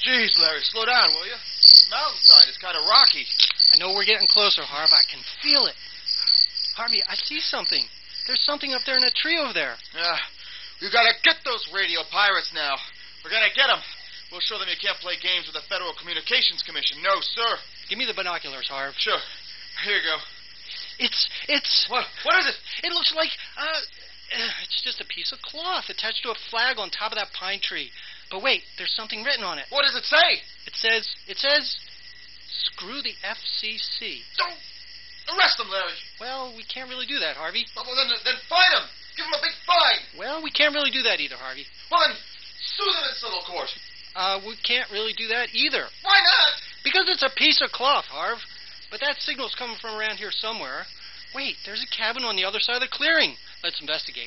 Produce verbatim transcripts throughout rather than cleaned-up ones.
Jeez, Larry, slow down, will you? This mountainside is kind of rocky. I know we're getting closer, Harv. I can feel it. Harvey, I see something. There's something up there in that tree over there. Yeah, we gotta get those radio pirates now. We're gonna get them. We'll show them you can't play games with the Federal Communications Commission. No, sir. Give me the binoculars, Harv. Sure. Here you go. It's, it's... What? What is it? It looks like, uh, it's just a piece of cloth attached to a flag on top of that pine tree. But wait, there's something written on it. What does it say? It says, it says, screw the F C C. Don't arrest them, Larry. Well, we can't really do that, Harvey. Well, then, then fine them. Give them a big fine. Well, we can't really do that either, Harvey. Well, then, sue them in civil court. Uh, we can't really do that either. Why not? Because it's a piece of cloth, Harv. But that signal's coming from around here somewhere. Wait, there's a cabin on the other side of the clearing. Let's investigate.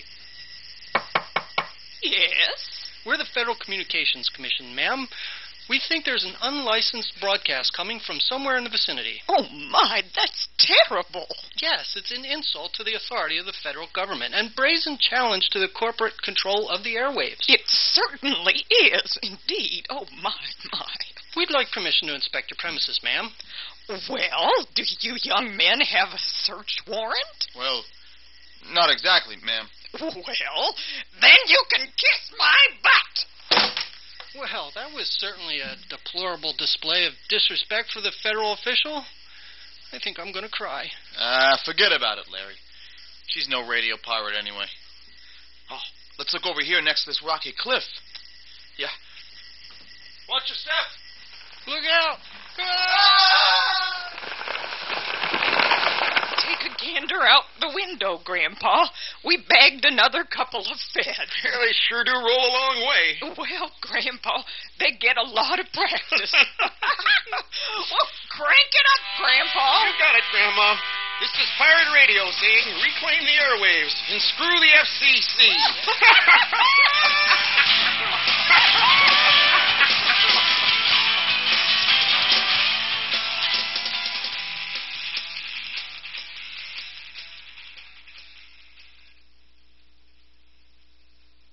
Yes? We're the Federal Communications Commission, ma'am. We think there's an unlicensed broadcast coming from somewhere in the vicinity. Oh, my, that's terrible. Yes, it's an insult to the authority of the federal government and brazen challenge to the corporate control of the airwaves. It certainly is, indeed. Oh, my, my. We'd like permission to inspect your premises, ma'am. Well, do you young men have a search warrant? Well, not exactly, ma'am. Well, then you can kiss my butt. Well, that was certainly a deplorable display of disrespect for the federal official. I think I'm going to cry. Ah, uh, forget about it, Larry. She's no radio pirate anyway. Oh, let's look over here next to this rocky cliff. Yeah. Watch your step. Look out. Take a gander out the window, Grandpa. We bagged another couple of feds. Yeah, they sure do roll a long way. Well, Grandpa, they get a lot of practice. Well, crank it up, Grandpa. You got it, Grandma. This is Pirate Radio saying reclaim the airwaves and screw the F C C.